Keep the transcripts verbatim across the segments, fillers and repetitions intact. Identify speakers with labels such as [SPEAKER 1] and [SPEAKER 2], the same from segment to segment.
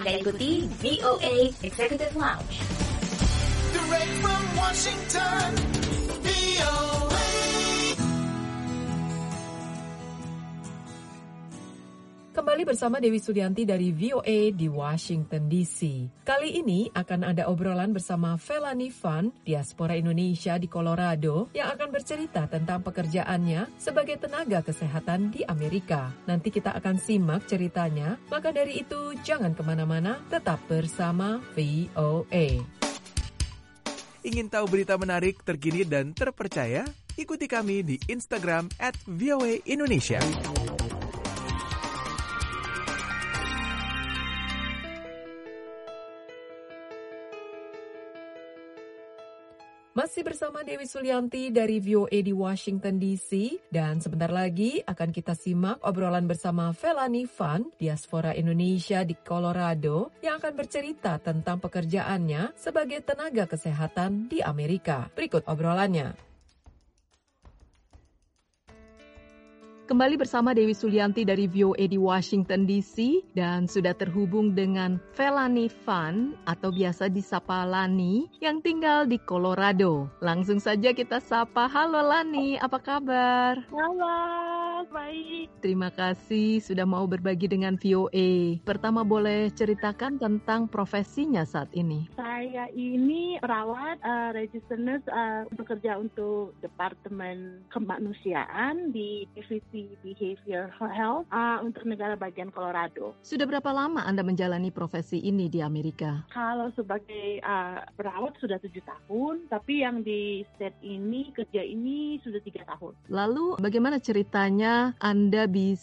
[SPEAKER 1] Anda ikuti V O A Executive Lounge.
[SPEAKER 2] Direct from Washington, V O A.
[SPEAKER 3] Kembali bersama Dewi Sulianti dari V O A di Washington D C. Kali ini akan ada obrolan bersama Felani Fan, diaspora Indonesia di Colorado, yang akan bercerita tentang pekerjaannya sebagai tenaga kesehatan di Amerika. Nanti kita akan simak ceritanya, maka dari itu jangan kemana-mana, tetap bersama V O A.
[SPEAKER 4] Ingin tahu berita menarik, terkini, dan terpercaya? Ikuti kami di Instagram at V O A Indonesia.
[SPEAKER 3] Masih bersama Dewi Sulianti dari V O A di Washington D C, dan sebentar lagi akan kita simak obrolan bersama Felani Fan, diaspora Indonesia di Colorado, yang akan bercerita tentang pekerjaannya sebagai tenaga kesehatan di Amerika. Berikut obrolannya. Kembali bersama Dewi Sulianti dari V O A di Washington D C, dan sudah terhubung dengan Felani Fan atau biasa disapa Lani yang tinggal di Colorado. Langsung saja kita sapa. Halo Lani, apa kabar?
[SPEAKER 5] Halo, baik.
[SPEAKER 3] Terima kasih sudah mau berbagi dengan V O A. Pertama boleh ceritakan tentang profesinya saat ini.
[SPEAKER 5] Saya ini perawat uh, registered nurse uh, bekerja untuk Departemen Kemanusiaan di Divisi Behavioral Health uh, untuk negara bagian Colorado.
[SPEAKER 3] Sudah berapa lama Anda menjalani profesi ini di Amerika?
[SPEAKER 5] Kalau sebagai uh, perawat sudah tujuh tahun, tapi yang di state ini, kerja ini sudah tiga tahun.
[SPEAKER 3] Lalu bagaimana ceritanya Anda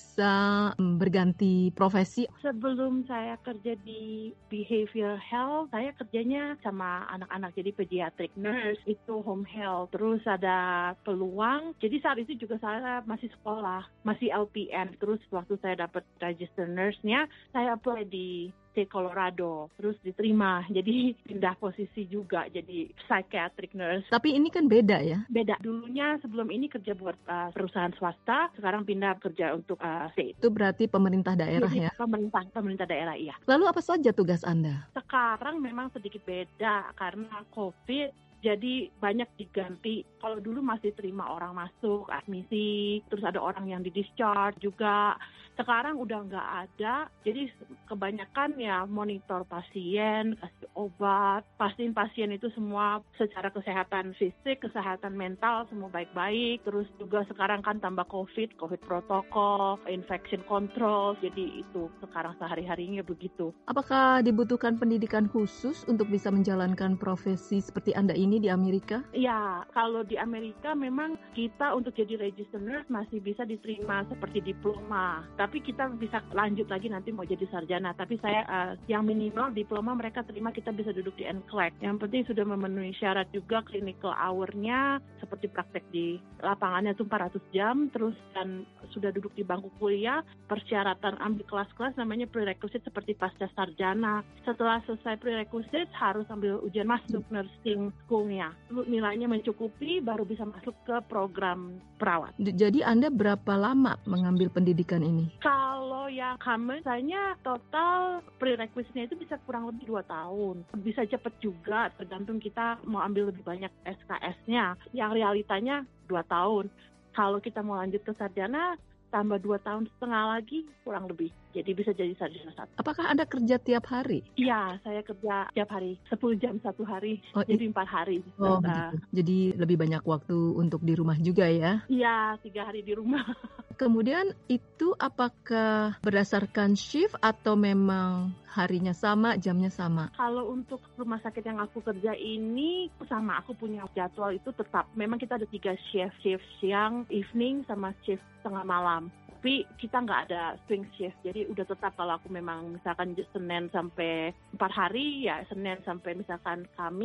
[SPEAKER 3] bisa um, berganti profesi?
[SPEAKER 5] Sebelum saya kerja di Behavioral Health, saya kerjanya sama anak-anak, jadi pediatric nurse, itu home health. Terus ada peluang, jadi saat itu juga saya masih sekolah, masih L P N. Terus waktu saya dapat register nurse-nya, saya apply di State Colorado, terus diterima. Jadi pindah posisi juga, jadi psychiatric nurse.
[SPEAKER 3] Tapi ini kan beda ya?
[SPEAKER 5] Beda. Dulunya sebelum ini kerja buat uh, perusahaan swasta, sekarang pindah kerja untuk uh, state.
[SPEAKER 3] Itu berarti pemerintah daerah
[SPEAKER 5] jadi,
[SPEAKER 3] ya?
[SPEAKER 5] Pemerintah, pemerintah daerah, iya.
[SPEAKER 3] Lalu apa saja tugas Anda?
[SPEAKER 5] Sekarang memang sedikit beda karena COVID. Jadi banyak diganti. Kalau dulu masih terima orang masuk, admisi, terus ada orang yang di-discharge juga. Sekarang udah nggak ada. Jadi kebanyakan ya monitor pasien, kasih obat. Pastiin pasien itu semua secara kesehatan fisik, kesehatan mental, semua baik-baik. Terus juga sekarang kan tambah COVID, COVID protokol, infection control. Jadi itu sekarang sehari-harinya begitu.
[SPEAKER 3] Apakah dibutuhkan pendidikan khusus untuk bisa menjalankan profesi seperti Anda ini di Amerika?
[SPEAKER 5] Ya, kalau di Amerika memang kita untuk jadi registered nurse masih bisa diterima seperti diploma. Tapi kita bisa lanjut lagi nanti mau jadi sarjana. Tapi saya uh, yang minimal diploma mereka terima, kita bisa duduk di N C L E C. Yang penting sudah memenuhi syarat juga clinical hour-nya seperti praktek di lapangannya itu empat ratus jam, terus dan sudah duduk di bangku kuliah. Persyaratan ambil kelas-kelas namanya prerequisite seperti pasca sarjana. Setelah selesai prerequisite harus ambil ujian masuk nursing school-nya. Nilainya mencukupi baru bisa masuk ke program perawat.
[SPEAKER 3] Jadi Anda berapa lama mengambil pendidikan ini?
[SPEAKER 5] Kalau yang common, saya total prerequisite-nya itu bisa kurang lebih dua tahun. Bisa cepat juga, tergantung kita mau ambil lebih banyak S K S-nya. Yang realitanya dua tahun. Kalau kita mau lanjut ke sarjana, tambah dua tahun setengah lagi, kurang lebih. Jadi bisa jadi sarjana satu.
[SPEAKER 3] Apakah Anda kerja tiap hari?
[SPEAKER 5] Iya, saya kerja tiap hari. sepuluh jam satu hari,
[SPEAKER 3] oh,
[SPEAKER 5] jadi empat hari.
[SPEAKER 3] Oh, begitu. Jadi lebih banyak waktu untuk di rumah juga ya?
[SPEAKER 5] Iya, tiga hari di rumah.
[SPEAKER 3] Kemudian itu apakah berdasarkan shift atau memang harinya sama, jamnya sama?
[SPEAKER 5] Kalau untuk rumah sakit yang aku kerja ini sama, aku punya jadwal itu tetap. Memang kita ada tiga shift, shift siang, evening, sama shift tengah malam. Tapi kita nggak ada swing shift, jadi udah tetap kalau aku memang misalkan Senin sampai empat hari, ya Senin sampai misalkan Kamis,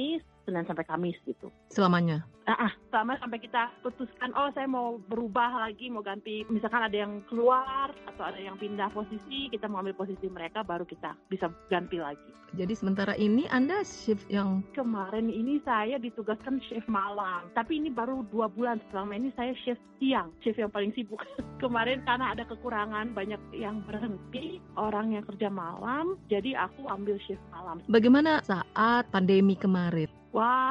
[SPEAKER 5] Senin sampai Kamis gitu.
[SPEAKER 6] Selamanya?
[SPEAKER 5] Ah, ah, selama sampai kita putuskan, oh saya mau berubah lagi, mau ganti, misalkan ada yang keluar atau ada yang pindah posisi, kita mau ambil posisi mereka, baru kita bisa ganti lagi.
[SPEAKER 6] Jadi sementara ini Anda shift yang...
[SPEAKER 5] Kemarin ini saya ditugaskan shift malam, tapi ini baru dua bulan. Selama ini saya shift siang, shift yang paling sibuk. Kemarin karena ada kekurangan, banyak yang berhenti, orang yang kerja malam, jadi aku ambil shift malam.
[SPEAKER 6] Bagaimana saat pandemi kemarin?
[SPEAKER 5] Wah,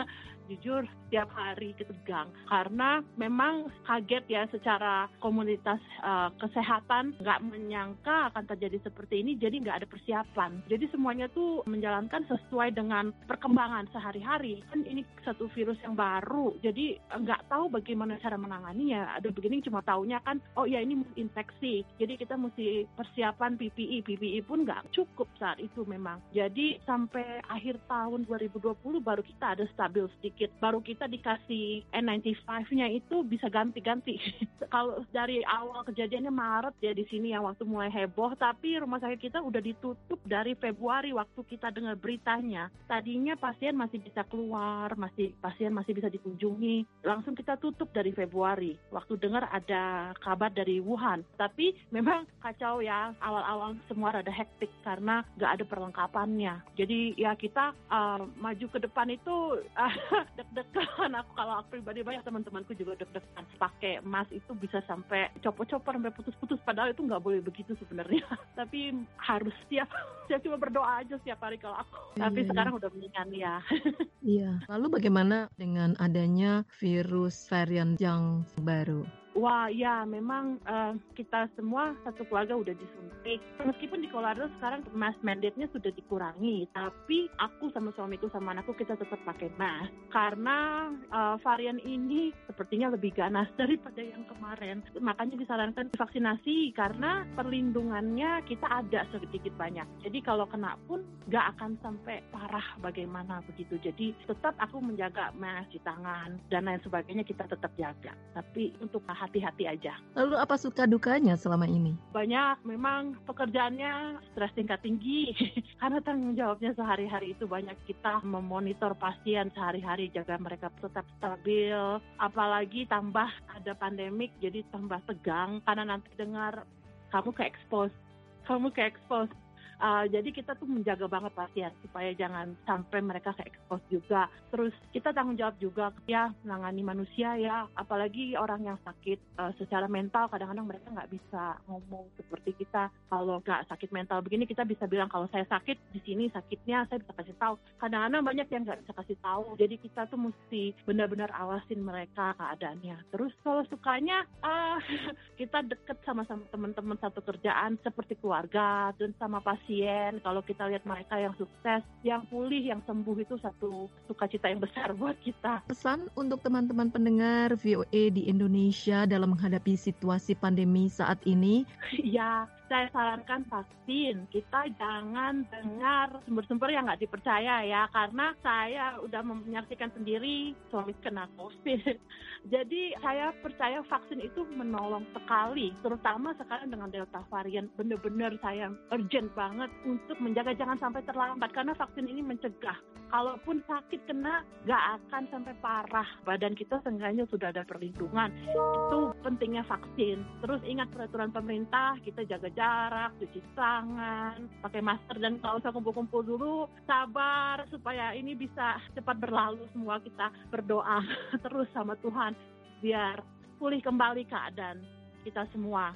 [SPEAKER 5] jujur setiap hari ketegang karena memang kaget ya secara komunitas uh, kesehatan, nggak menyangka akan terjadi seperti ini, jadi nggak ada persiapan. Jadi semuanya tuh menjalankan sesuai dengan perkembangan sehari-hari. Kan ini satu virus yang baru, jadi nggak tahu bagaimana cara menanganinya. Ada begini cuma taunya kan, oh ya ini infeksi, jadi kita mesti persiapan P P E. P P E pun nggak cukup saat itu memang. Jadi sampai akhir tahun dua ribu dua puluh baru kita ada stabil sedikit, baru kita dikasih N sembilan puluh lima-nya itu bisa ganti-ganti. Kalau dari awal kejadiannya Maret ya di sini yang waktu mulai heboh, tapi rumah sakit kita udah ditutup dari Februari waktu kita dengar beritanya. Tadinya pasien masih bisa keluar, masih pasien masih bisa dikunjungi. Langsung kita tutup dari Februari waktu dengar ada kabar dari Wuhan. Tapi memang kacau ya, awal-awal semua rada hektik karena nggak ada perlengkapannya. Jadi ya kita uh, maju ke depan itu uh, deg-degan. Aku kalau aku pribadi, banyak teman-temanku juga deg-degan. Pakai mask itu bisa sampai copot-copot sampai putus-putus, padahal itu nggak boleh begitu sebenarnya. Tapi harus siap. Saya cuma berdoa aja setiap hari kalau aku.
[SPEAKER 6] Iya,
[SPEAKER 5] Tapi
[SPEAKER 6] iya.
[SPEAKER 5] sekarang udah mendingan ya.
[SPEAKER 6] Iya. Lalu bagaimana dengan adanya virus varian yang baru?
[SPEAKER 5] Wah, ya memang uh, kita semua satu keluarga udah disuntik. Meskipun di Colorado sekarang mask mandate-nya sudah dikurangi, tapi aku sama suamiku sama anakku kita tetap pakai mask karena uh, varian ini sepertinya lebih ganas daripada yang kemarin. Makanya disarankan vaksinasi karena perlindungannya kita ada sedikit banyak. Jadi kalau kena pun nggak akan sampai parah bagaimana begitu. Jadi tetap aku menjaga mask di tangan dan lain sebagainya kita tetap jaga. Tapi untuk hati-hati aja.
[SPEAKER 6] Lalu apa suka dukanya selama ini?
[SPEAKER 5] Banyak, memang pekerjaannya stres tingkat tinggi karena tanggung jawabnya sehari-hari itu banyak. Kita memonitor pasien sehari-hari, jaga mereka tetap stabil. Apalagi tambah ada pandemik, jadi tambah tegang karena nanti dengar kamu ke-expose, kamu ke-expose. Uh, jadi kita tuh menjaga banget pasien supaya jangan sampai mereka ke-expose juga. Terus kita tanggung jawab juga ya menangani manusia ya, apalagi orang yang sakit uh, secara mental. Kadang-kadang mereka nggak bisa ngomong seperti kita. Kalau nggak sakit mental begini kita bisa bilang kalau saya sakit di sini sakitnya, saya bisa kasih tahu. Kadang-kadang banyak yang nggak bisa kasih tahu. Jadi kita tuh mesti benar-benar awasin mereka keadaannya. Terus kalau sukanya uh, kita deket sama-sama teman-teman satu kerjaan seperti keluarga dan sama pasien. Kalau kita lihat mereka yang sukses, yang pulih, yang sembuh, itu satu sukacita yang besar buat kita.
[SPEAKER 6] Pesan untuk teman-teman pendengar V O A di Indonesia dalam menghadapi situasi pandemi saat ini?
[SPEAKER 5] Ya, saya sarankan vaksin. Kita jangan dengar sumber-sumber yang nggak dipercaya ya, karena saya udah menyaksikan sendiri suami kena COVID. Jadi saya percaya vaksin itu menolong sekali, terutama sekarang dengan Delta varian. Benar-benar saya urgent banget untuk menjaga jangan sampai terlambat, karena vaksin ini mencegah. Kalaupun sakit kena, nggak akan sampai parah. Badan kita seenggaknya sudah ada perlindungan. Itu pentingnya vaksin. Terus ingat peraturan pemerintah, kita jaga jarak, cuci tangan, pakai masker, dan kalau usah kumpul-kumpul dulu, sabar supaya ini bisa cepat berlalu. Semua kita berdoa terus sama Tuhan biar pulih kembali keadaan kita semua.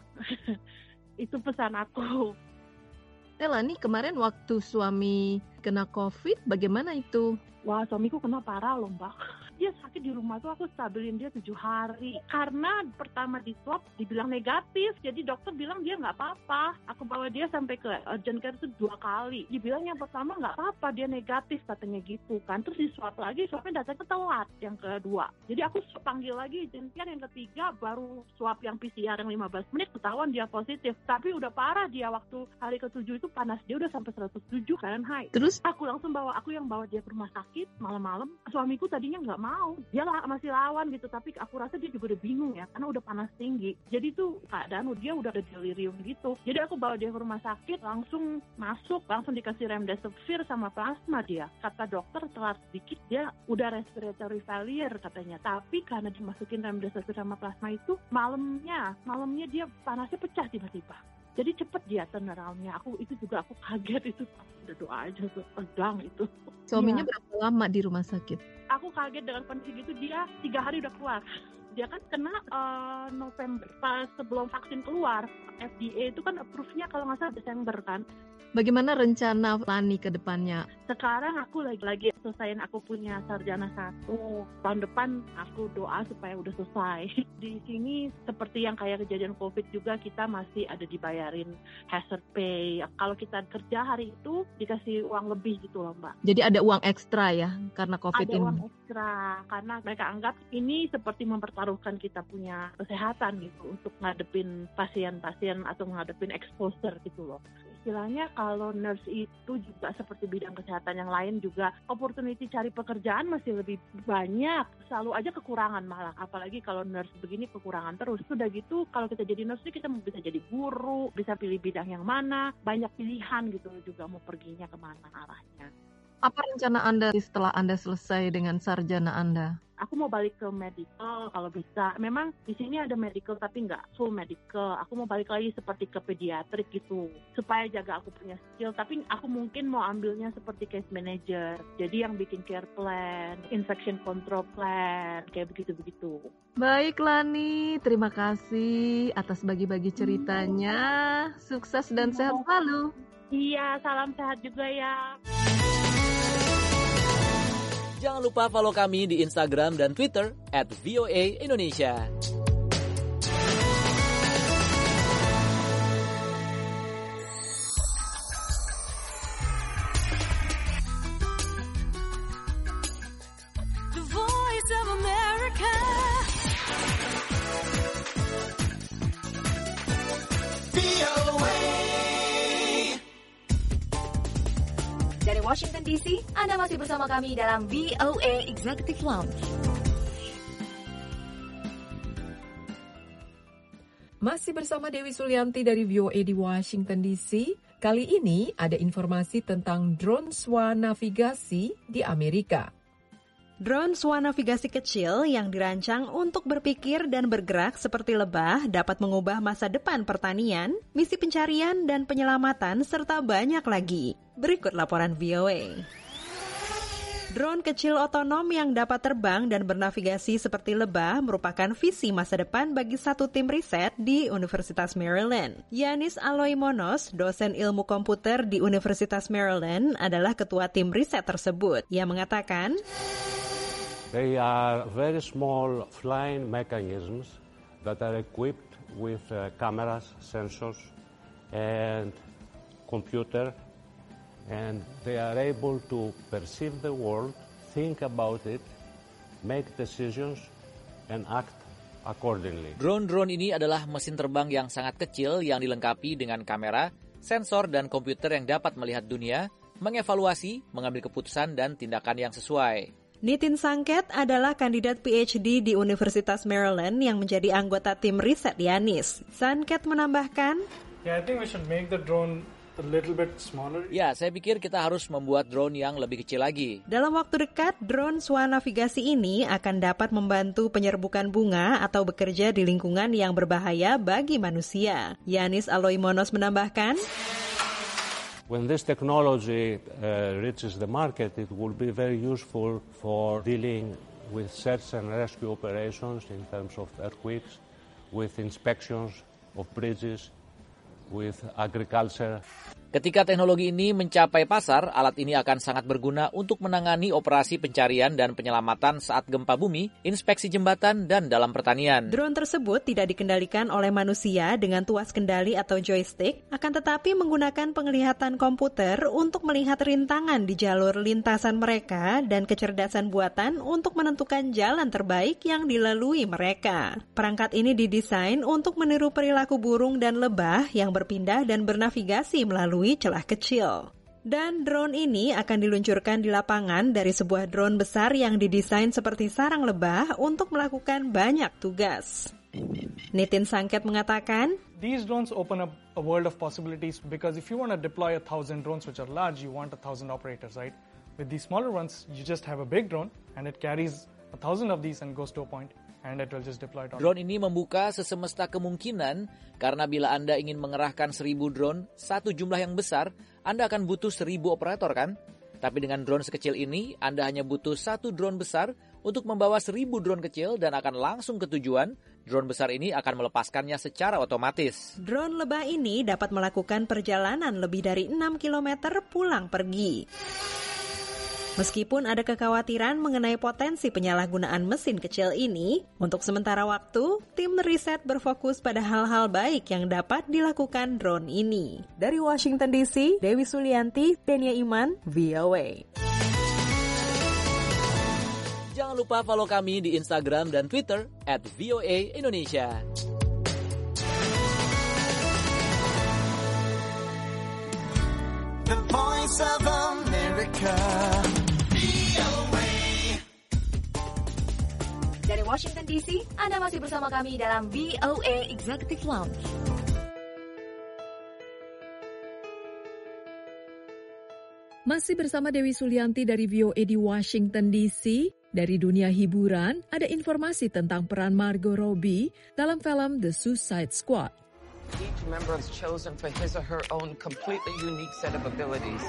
[SPEAKER 5] Itu pesan aku.
[SPEAKER 6] Nela, nih kemarin waktu suami kena COVID, bagaimana itu?
[SPEAKER 5] Wah, suamiku kena parah loh, Mbak. Dia sakit di rumah tuh, aku stabilin dia tujuh hari. Karena pertama di swab dibilang negatif, jadi dokter bilang dia nggak apa-apa. Aku bawa dia sampai ke urgent care itu dua kali. Dibilang yang pertama nggak apa-apa, dia negatif katanya gitu kan. Terus di swab lagi, swabnya datangnya telat yang kedua. Jadi aku panggil lagi urgent care yang ketiga, baru swab yang P C R yang lima belas menit, ketahuan dia positif. Tapi udah parah dia, waktu hari ketujuh itu panas dia udah sampai seratus tujuh Fahrenheit.
[SPEAKER 6] Terus?
[SPEAKER 5] Aku langsung bawa, aku yang bawa dia ke rumah sakit malam-malam. Suamiku tadinya nggak mau, dia lah, masih lawan gitu. Tapi aku rasa dia juga udah bingung ya, karena udah panas tinggi. Jadi tuh keadaan dia udah ada delirium gitu. Jadi aku bawa dia ke rumah sakit, langsung masuk, langsung dikasih remdesivir sama plasma dia. Kata dokter telat sedikit dia udah respiratory failure katanya. Tapi karena dimasukin remdesivir sama plasma itu, malamnya, malamnya dia panasnya pecah tiba-tiba. Jadi cepet dia turnaround-nya. Aku itu juga aku kaget itu. Udah doa aja tuh, tegang itu.
[SPEAKER 6] Suaminya
[SPEAKER 5] ya.
[SPEAKER 6] berapa lama di rumah sakit?
[SPEAKER 5] Aku kaget dengan kondisi gitu, dia tiga hari udah keluar. Dia kan kena uh, November, pas sebelum vaksin keluar. F D A itu kan approve-nya kalau nggak salah Desember kan.
[SPEAKER 6] Bagaimana rencana Lani ke depannya?
[SPEAKER 5] Sekarang aku lagi-lagi selesaiin aku punya sarjana satu. Tahun depan aku doa supaya udah selesai. Di sini seperti yang kayak kejadian COVID juga kita masih ada dibayarin hazard pay. Kalau kita kerja hari itu dikasih uang lebih gitu loh Mbak.
[SPEAKER 6] Jadi ada uang ekstra ya karena COVID
[SPEAKER 5] ada
[SPEAKER 6] ini?
[SPEAKER 5] Ada uang ekstra karena mereka anggap ini seperti mempertaruhkan kita punya kesehatan gitu untuk ngadepin pasien-pasien atau ngadepin exposure gitu loh. Istilahnya kalau nurse itu juga seperti bidang kesehatan yang lain juga opportunity cari pekerjaan masih lebih banyak. Selalu aja kekurangan malah. Apalagi kalau nurse begini kekurangan terus. Sudah gitu kalau kita jadi nurse kita bisa jadi guru, bisa pilih bidang yang mana. Banyak pilihan gitu juga mau perginya kemana arahnya.
[SPEAKER 6] Apa rencana Anda setelah Anda selesai dengan sarjana Anda?
[SPEAKER 5] Aku mau balik ke medical kalau bisa. Memang di sini ada medical tapi nggak full medical. Aku mau balik lagi seperti ke pediatrik gitu. Supaya jaga aku punya skill. Tapi aku mungkin mau ambilnya seperti case manager. Jadi yang bikin care plan, infection control plan, kayak begitu-begitu.
[SPEAKER 6] Baik Lani, terima kasih atas bagi-bagi ceritanya. Sukses dan sehat selalu.
[SPEAKER 5] Iya, salam sehat juga ya.
[SPEAKER 7] Jangan lupa follow kami di Instagram dan Twitter at V O A Indonesia.
[SPEAKER 2] The Voice of America. V O A.
[SPEAKER 1] Dari Washington D C, Anda masih bersama kami dalam V O A Executive Lounge.
[SPEAKER 3] Masih bersama Dewi Sulianti dari V O A di Washington D C. Kali ini ada informasi tentang drone swanavigasi di Amerika.
[SPEAKER 8] Drone swanavigasi kecil yang dirancang untuk berpikir dan bergerak seperti lebah dapat mengubah masa depan pertanian, misi pencarian dan penyelamatan, serta banyak lagi. Berikut laporan V O A. Drone kecil otonom yang dapat terbang dan bernavigasi seperti lebah merupakan visi masa depan bagi satu tim riset di Universitas Maryland. Yanis Aloimonos, dosen ilmu komputer di Universitas Maryland, adalah ketua tim riset tersebut. Ia mengatakan,
[SPEAKER 9] they are very small flying mechanisms that are equipped with uh, cameras, sensors, and computer, and they are able to perceive the world, think about it, make decisions, and act accordingly.
[SPEAKER 7] Drone-drone ini adalah mesin terbang yang sangat kecil yang dilengkapi dengan kamera, sensor, dan komputer yang dapat melihat dunia, mengevaluasi, mengambil keputusan, dan tindakan yang sesuai.
[SPEAKER 8] Nitin Sangket adalah kandidat P H D di Universitas Maryland yang menjadi anggota tim riset Yanis. Sangket menambahkan,
[SPEAKER 10] Yeah, I think we should make the drone a little bit smaller.
[SPEAKER 7] Ya, saya pikir kita harus membuat drone yang lebih kecil lagi.
[SPEAKER 8] Dalam waktu dekat, drone swanavigasi ini akan dapat membantu penyerbukan bunga atau bekerja di lingkungan yang berbahaya bagi manusia. Yanis Aloimonos menambahkan,
[SPEAKER 9] When this technology uh, reaches the market, it will be very useful for dealing with search and rescue operations in terms of earthquakes, with inspections of bridges, with agriculture.
[SPEAKER 7] Ketika teknologi ini mencapai pasar, alat ini akan sangat berguna untuk menangani operasi pencarian dan penyelamatan saat gempa bumi, inspeksi jembatan, dan dalam pertanian.
[SPEAKER 8] Drone tersebut tidak dikendalikan oleh manusia dengan tuas kendali atau joystick, akan tetapi menggunakan penglihatan komputer untuk melihat rintangan di jalur lintasan mereka dan kecerdasan buatan untuk menentukan jalan terbaik yang dilalui mereka. Perangkat ini didesain untuk meniru perilaku burung dan lebah yang berpindah dan bernavigasi melalui celah kecil. Dan drone ini akan diluncurkan di lapangan dari sebuah drone besar yang didesain seperti sarang lebah untuk melakukan banyak tugas. Nitin Sangket mengatakan,
[SPEAKER 10] These drones open up a world of possibilities because if you want to deploy a thousand drones which are large, you want a thousand operators, right? With these smaller ones, you just have a big drone and it carries a thousand of these and goes to a point and it will just deploy it on.
[SPEAKER 7] Drone ini membuka sesemesta kemungkinan karena bila Anda ingin mengerahkan seribu drone, satu jumlah yang besar, Anda akan butuh seribu operator kan? Tapi dengan drone sekecil ini, Anda hanya butuh satu drone besar untuk membawa seribu drone kecil dan akan langsung ke tujuan. Drone besar ini akan melepaskannya secara otomatis.
[SPEAKER 8] Drone lebah ini dapat melakukan perjalanan lebih dari enam kilometer pulang pergi. Meskipun ada kekhawatiran mengenai potensi penyalahgunaan mesin kecil ini, untuk sementara waktu, tim riset berfokus pada hal-hal baik yang dapat dilakukan drone ini. Dari Washington D C, Dewi Sulianti, Denia Iman, V O A.
[SPEAKER 7] Jangan lupa follow kami di Instagram dan Twitter at V O A Indonesia.
[SPEAKER 2] The Voice of America.
[SPEAKER 1] Dari Washington D C, Anda masih bersama kami dalam V O A Executive Lounge.
[SPEAKER 3] Masih bersama Dewi Sulianti dari V O A di Washington D C. Dari dunia hiburan, ada informasi tentang peran Margot Robbie dalam film The Suicide Squad.
[SPEAKER 11] Each member is chosen for his or her own completely unique set of abilities.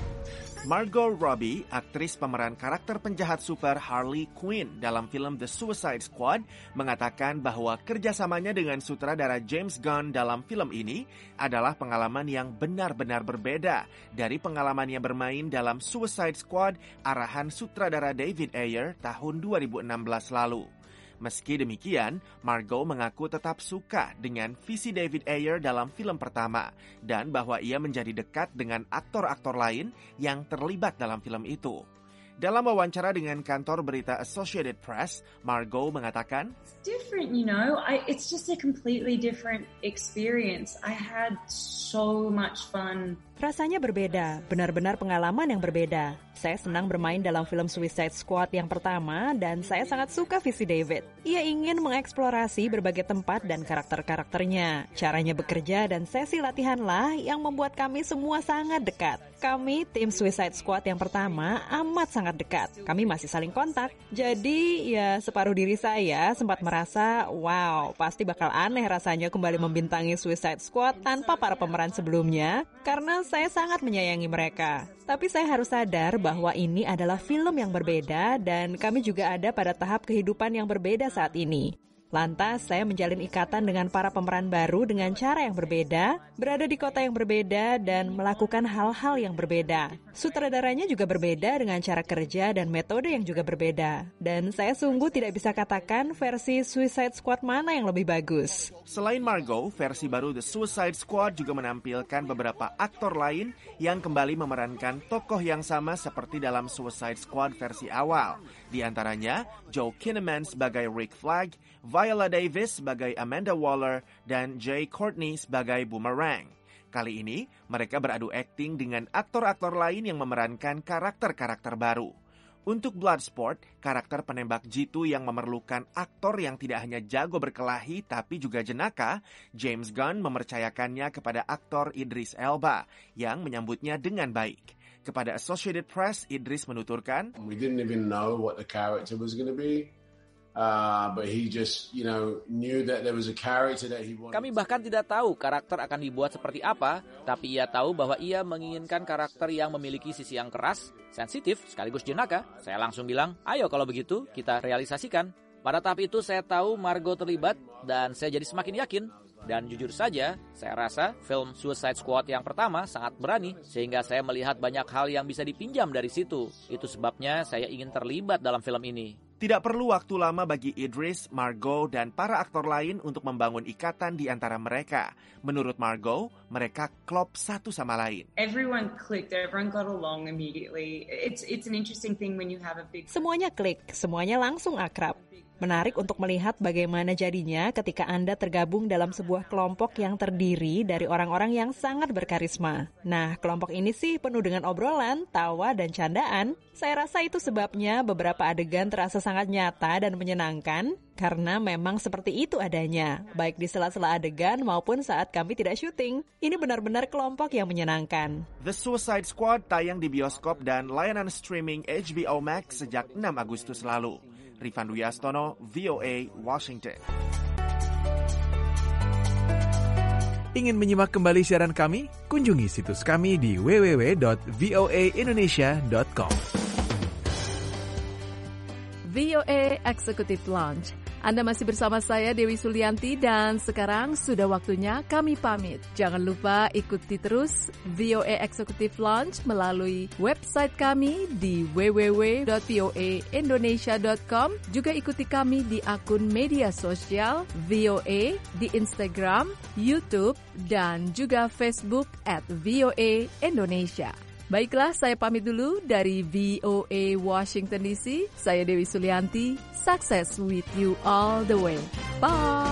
[SPEAKER 12] Margot Robbie, aktris pemeran karakter penjahat super Harley Quinn dalam film The Suicide Squad, mengatakan bahwa kerjasamanya dengan sutradara James Gunn dalam film ini adalah pengalaman yang benar-benar berbeda dari pengalamannya bermain dalam Suicide Squad arahan sutradara David Ayer tahun dua ribu enam belas lalu. Meski demikian, Margot mengaku tetap suka dengan visi David Ayer dalam film pertama dan bahwa ia menjadi dekat dengan aktor-aktor lain yang terlibat dalam film itu. Dalam wawancara dengan kantor berita Associated Press, Margot mengatakan,
[SPEAKER 13] It's different, you know. I, it's just a completely different experience. I had so much fun.
[SPEAKER 8] Rasanya berbeda, benar-benar pengalaman yang berbeda. Saya senang bermain dalam film Suicide Squad yang pertama dan saya sangat suka visi David. Ia ingin mengeksplorasi berbagai tempat dan karakter-karakternya. Caranya bekerja dan sesi latihanlah yang membuat kami semua sangat dekat. Kami, tim Suicide Squad yang pertama, amat sangat dekat. Kami masih saling kontak. Jadi, ya separuh diri saya sempat merasa, wow, pasti bakal aneh rasanya kembali membintangi Suicide Squad tanpa para pemeran sebelumnya, karena saya sangat menyayangi mereka. Tapi saya harus sadar bahwa ini adalah film yang berbeda dan kami juga ada pada tahap kehidupan yang berbeda saat ini. Lantas, saya menjalin ikatan dengan para pemeran baru dengan cara yang berbeda, berada di kota yang berbeda, dan melakukan hal-hal yang berbeda. Sutradaranya juga berbeda dengan cara kerja dan metode yang juga berbeda. Dan saya sungguh tidak bisa katakan versi Suicide Squad mana yang lebih bagus.
[SPEAKER 12] Selain Margot, versi baru The Suicide Squad juga menampilkan beberapa aktor lain yang kembali memerankan tokoh yang sama seperti dalam Suicide Squad versi awal. Di antaranya, Joe Kinnaman sebagai Rick Flag, Viola Davis sebagai Amanda Waller, dan Jai Courtney sebagai Boomerang. Kali ini, mereka beradu akting dengan aktor-aktor lain yang memerankan karakter-karakter baru. Untuk Bloodsport, karakter penembak jitu yang memerlukan aktor yang tidak hanya jago berkelahi tapi juga jenaka, James Gunn mempercayakannya kepada aktor Idris Elba yang menyambutnya dengan baik. Kepada Associated Press, Idris menuturkan,
[SPEAKER 14] We didn't even know what the character was going to be. Uh, but he just, you know, knew that there was a character that he wanted.
[SPEAKER 7] Kami bahkan tidak tahu karakter akan dibuat seperti apa, tapi ia tahu bahwa ia menginginkan karakter yang memiliki sisi yang keras, sensitif, sekaligus jenaka. Saya langsung bilang, ayo kalau begitu kita realisasikan. Pada tahap itu saya tahu Margot terlibat dan saya jadi semakin yakin. Dan jujur saja, saya rasa film Suicide Squad yang pertama sangat berani, sehingga saya melihat banyak hal yang bisa dipinjam dari situ. Itu sebabnya saya ingin terlibat dalam film ini.
[SPEAKER 12] Tidak perlu waktu lama bagi Idris, Margot, dan para aktor lain untuk membangun ikatan di antara mereka. Menurut Margot, mereka klop satu sama lain.
[SPEAKER 13] Everyone clicked, everyone got along immediately. It's it's an interesting thing when you have a big...
[SPEAKER 8] Semuanya klik, semuanya langsung akrab. Menarik untuk melihat bagaimana jadinya ketika Anda tergabung dalam sebuah kelompok yang terdiri dari orang-orang yang sangat berkarisma. Nah, kelompok ini sih penuh dengan obrolan, tawa, dan candaan. Saya rasa itu sebabnya beberapa adegan terasa sangat nyata dan menyenangkan, karena memang seperti itu adanya, baik di sela-sela adegan maupun saat kami tidak syuting. Ini benar-benar kelompok yang menyenangkan.
[SPEAKER 12] The Suicide Squad tayang di bioskop dan layanan streaming H B O Max sejak enam Agustus lalu. Rifan Dwi Astono, V O A, Washington.
[SPEAKER 4] Ingin menyimak kembali siaran kami? Kunjungi situs kami di w w w dot v o a indonesia dot com.
[SPEAKER 3] V O A Executive Lounge. Anda masih bersama saya Dewi Sulianti dan sekarang sudah waktunya kami pamit. Jangan lupa ikuti terus V O A Executive Lounge melalui website kami di w w w dot v o a indonesia dot com. Juga ikuti kami di akun media sosial V O A di Instagram, YouTube, dan juga Facebook at V O A Indonesia. Baiklah, saya pamit dulu dari V O A Washington D C. Saya Dewi Sulianti. Success with you all the way. Bye!